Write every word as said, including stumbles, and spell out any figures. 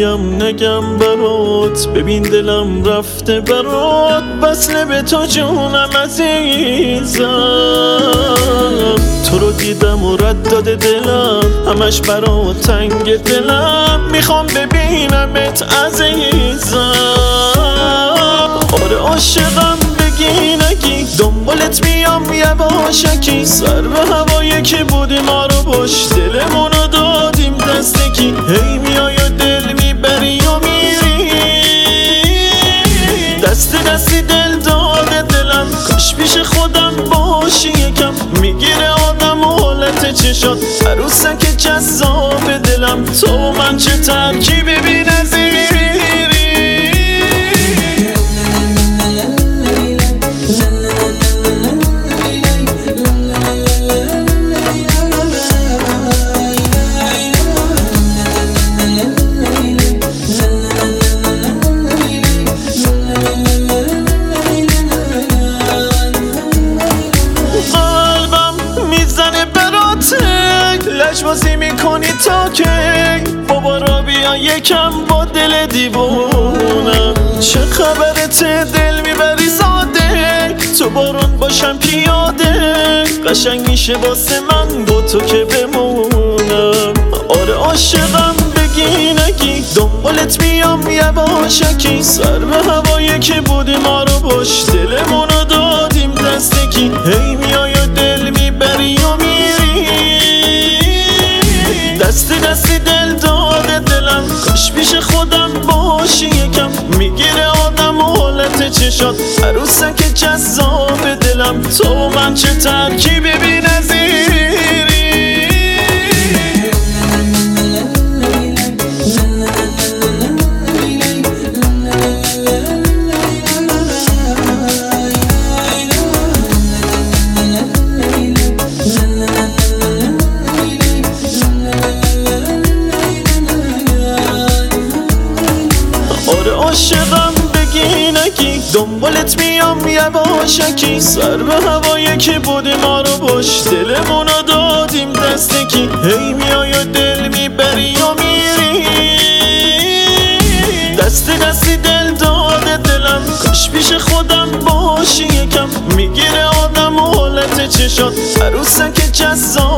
بیام نگم برات، ببین دلم رفته برات، وصله به تو جونم عزیزم. تو رو دیدم و رد داده دلم، همش برات تنگ دلم، میخوام ببینمت عزیزم. آره عاشقم بگی نگی، دنبالت میام یواشکی، سر به هوایی که بودی ما رو باش، دلمونو دادیم دستکی. هی میای و دل میبری و میری، دست دستی دل داده دلم، کاش پیش خودم باشی یکم. میگیره آدم و حالت چشات، عروسک جذاب دلم، تو من چه ترکیبی بی نظیری. لجبازی میکنی تا که بابا را بیا یکم با دل دیوونم. چه خبرته دل میبری زاده، تو بارون باشم پیاده، قشنگ میشه واسه من با تو که بمونم. آره عاشقم بگی نگی، دنبالت میام یواشکی، سر به هوایی که بودی ما رو باش، دلمونو دادیم دستکی. هی میای و دل میبری و میری، دستی دستی دل داده دلم، کاش پیش خودم باشی یکم. میگیره آدم و حالت چشات، عروسک جذاب دلم، تو من چه ترکیبی بی نظیری. عاشقم بگی نگی، دنبالت میام یواشکی، سر به هوایی که بودی ما رو باش، دلمونو دادیم دستکی. هی میای و دل میبری و میری، دستی دستی دل داده دلم، کاش پیش خودم باشی یکم. میگیره آدم و حالت چشات، عروسک جذاب